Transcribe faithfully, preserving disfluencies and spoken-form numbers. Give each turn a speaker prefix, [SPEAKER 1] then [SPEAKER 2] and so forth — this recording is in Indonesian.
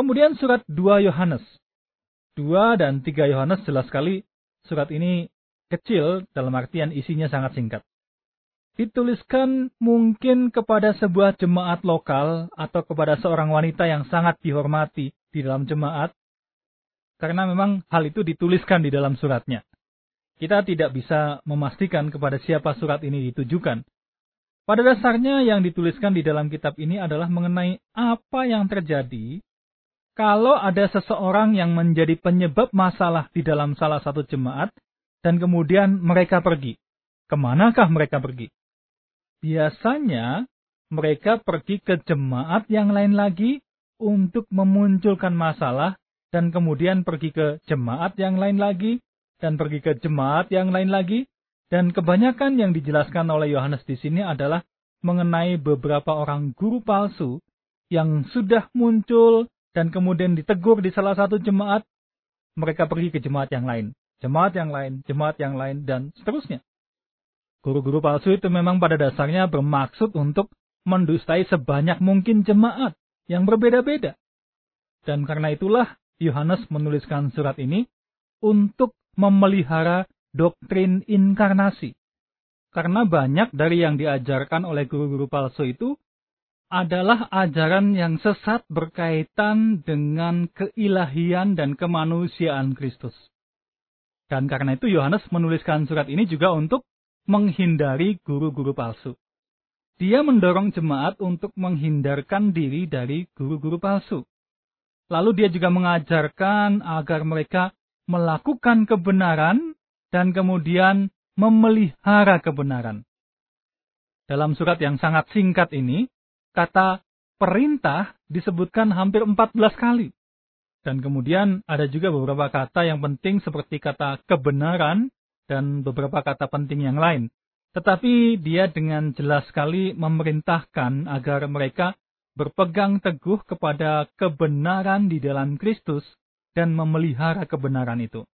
[SPEAKER 1] Kemudian surat dua Yohanes. dua dan tiga Yohanes jelas sekali surat ini kecil dalam artian isinya sangat singkat. Dituliskan mungkin kepada sebuah jemaat lokal atau kepada seorang wanita yang sangat dihormati di dalam jemaat. Karena memang hal itu dituliskan di dalam suratnya. Kita tidak bisa memastikan kepada siapa surat ini ditujukan. Pada dasarnya yang dituliskan di dalam kitab ini adalah mengenai apa yang terjadi kalau ada seseorang yang menjadi penyebab masalah di dalam salah satu jemaat dan kemudian mereka pergi. Kemanakah mereka pergi? Biasanya mereka pergi ke jemaat yang lain lagi untuk memunculkan masalah dan kemudian pergi ke jemaat yang lain lagi dan pergi ke jemaat yang lain lagi. Dan kebanyakan yang dijelaskan oleh Yohanes di sini adalah mengenai beberapa orang guru palsu yang sudah muncul dan kemudian ditegur di salah satu jemaat, mereka pergi ke jemaat yang lain, jemaat yang lain, jemaat yang lain, dan seterusnya. Guru-guru palsu itu memang pada dasarnya bermaksud untuk mendustai sebanyak mungkin jemaat yang berbeda-beda. Dan karena itulah Yohanes menuliskan surat ini untuk memelihara doktrin inkarnasi. Karena banyak dari yang diajarkan oleh guru-guru palsu itu adalah ajaran yang sesat berkaitan dengan keilahian dan kemanusiaan Kristus. Dan karena itu Yohanes menuliskan surat ini juga untuk menghindari guru-guru palsu. Dia mendorong jemaat untuk menghindarkan diri dari guru-guru palsu. Lalu dia juga mengajarkan agar mereka melakukan kebenaran dan kemudian memelihara kebenaran. Dalam surat yang sangat singkat ini, kata perintah disebutkan hampir empat belas kali. Dan kemudian ada juga beberapa kata yang penting seperti kata kebenaran dan beberapa kata penting yang lain. Tetapi dia dengan jelas sekali memerintahkan agar mereka berpegang teguh kepada kebenaran di dalam Kristus dan memelihara kebenaran itu.